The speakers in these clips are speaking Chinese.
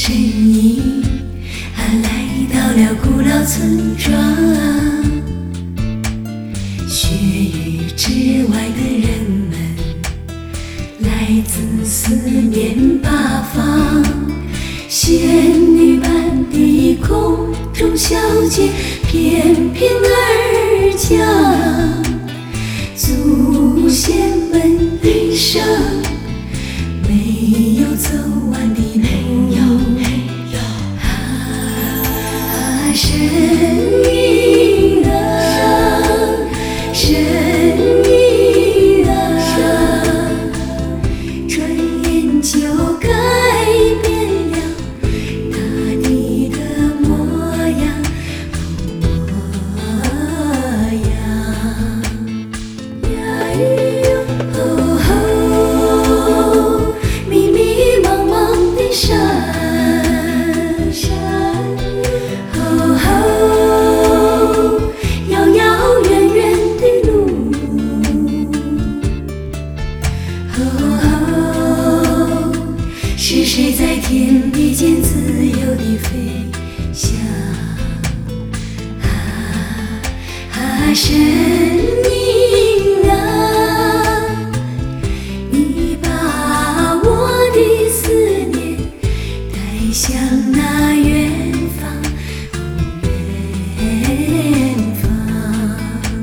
身影，来到了古老村庄。雪域之外的人们，来自四面八方。仙女般的空中小姐翩翩而降，祖先们一生没有走完的路。神医啊，神医啊，转眼就改变了大地的模样，迷迷茫茫的山，遥遥远远的路，是谁在天地间自由地飞翔？神明啊，你把我的思念带向那远方，远方。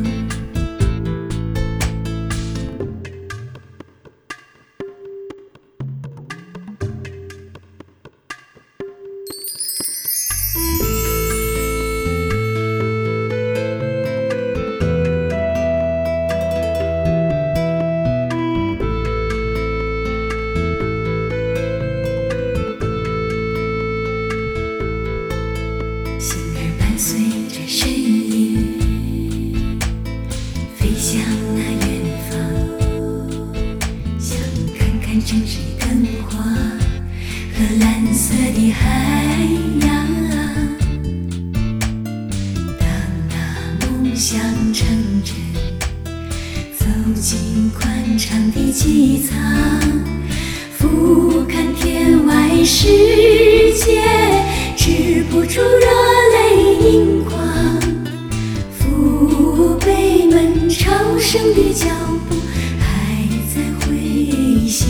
星儿伴随着身影，飞向那远方，想看看城市灯花和蓝色的海洋。当那梦想成真，走进宽敞的机舱，俯瞰天外世界，止不住热泪盈眶。父辈们朝圣的脚步还在回响。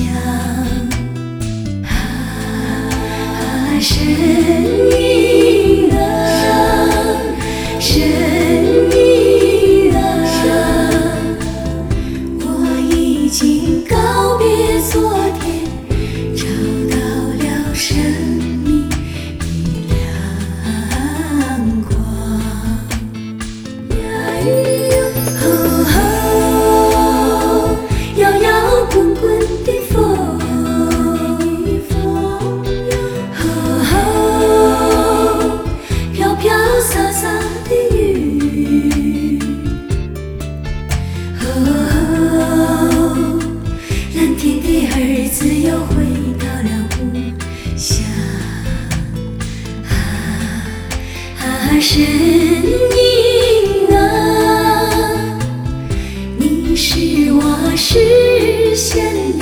神医啊，神医啊，我已经告别昨天，找到了生命的亮光。摇摇滚滚的风，飘飘洒洒的雨，蓝天的儿子又回到了故乡。神明啊，你是我实现